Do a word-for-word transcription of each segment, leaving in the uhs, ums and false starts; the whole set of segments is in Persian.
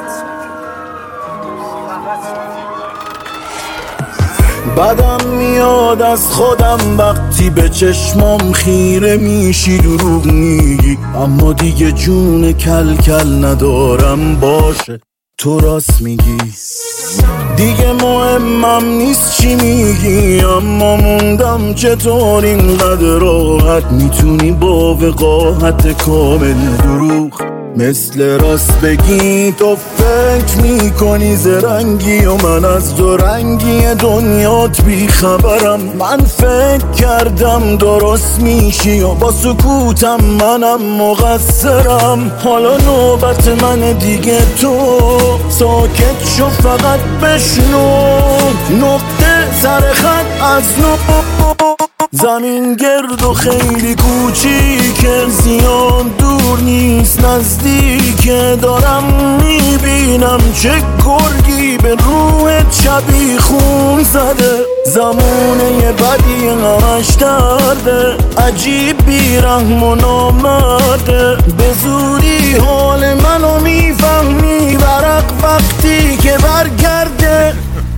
بدم میاد از خودم وقتی به چشمام خیره میشی دروغ میگی، اما دیگه جون کل کل ندارم، باشه تو راست میگی. دیگه مهمم نیست چی میگی، اما موندم چطور اینقدر راحت میتونی با وقاحت کامل دروغ مثل راست بگی. تو فکر میکنی زرنگی و من از دو رنگی دنیات بیخبرم. من فکر کردم درست میشی و با سکوتم منم مقصرم. حالا نوبت من دیگه، تو ساکت شو فقط بشنو. نقطه سر خط از نو، زمین گرد و خیلی کوچیکه، زیاد دور نیست نزدیکه. دارم میبینم چه گرگی به روحت شبیه خون زده. زمونه بدی همش درده، عجیب بیرحم و نامرده. به زودی حال منو میفهمی ورق وقتی که برگرده.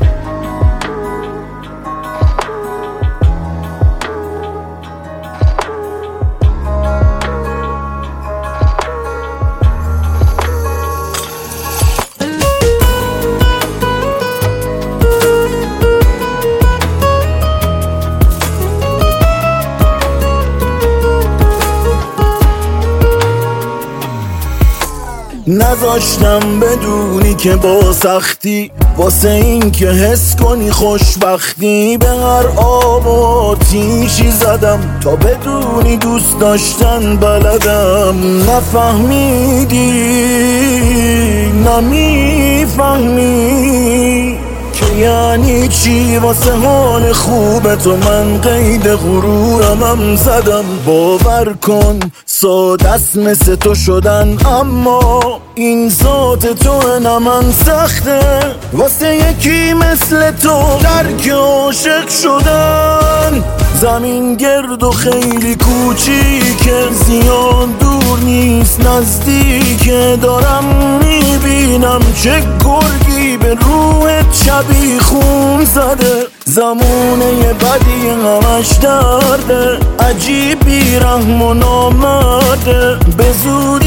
نذاشتم بدونی که با سختی، واسه این که حس کنی خوشبختی، به هر آب و آتیشی زدم تا بدونی دوست داشتن بلدم. نفهمیدی نمیفهمی که یعنی چی واسه حال خوب تو من قید غرورمم زدم. باور کن ساده است مثل تو شدن، اما این ذات تو نه من سخته. واسه یکی مثل تو درک عاشق شدن. زمین گرد و خیلی کوچیکه، زیاد دور نیست نزدیکه. دارم میبینم چه گرگی به روحت شبیه خون زده. زمونه بدی همش درده، عجیب بیرحم و نامرده. به زودی